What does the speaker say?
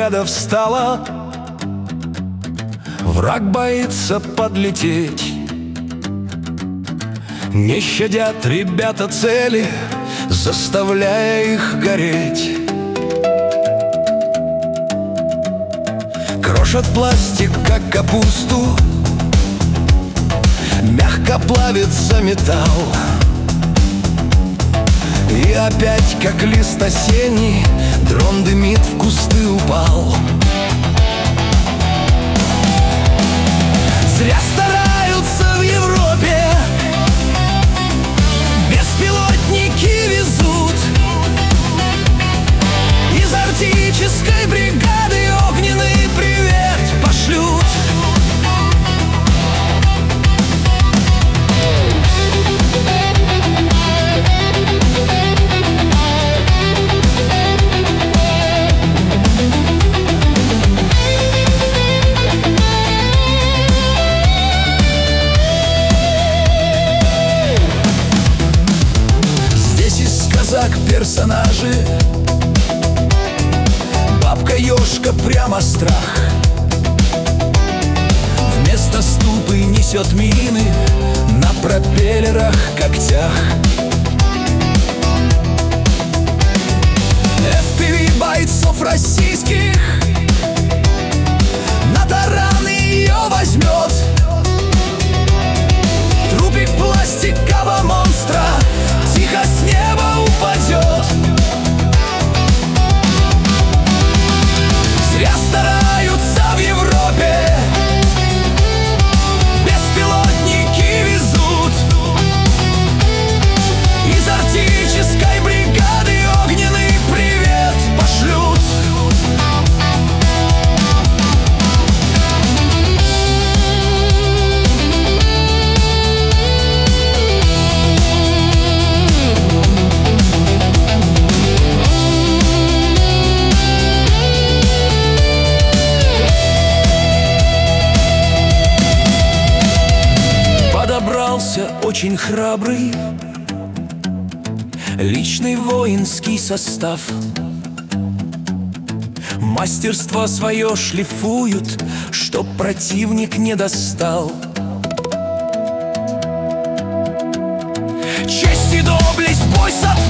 бригада встала, враг боится подлететь. Не щадят ребята цели, заставляя их гореть. Крошат пластик, как капусту, мягко плавится металл. И опять, как лист осенний, дрон дымит, в кусты упал. Зря стараются в Европе, беспилотники везут. Из арктической бригады огненный привет пошлют. Персонажи, бабка-ежка прямо страх. Вместо ступы несет мины на пропеллерах, когтях. FPV бойцов российских на таран ее возьмет. Трупик пластикового монстра тихо с неба упадет. Зря стараются в Европе, беспилотники везут. Из арктической бригады огненный привет пошлют. Подобрался очень храбрый личный воинский состав. Мастерство свое шлифуют, чтоб противник не достал. Честь и доблесть бой сотворил.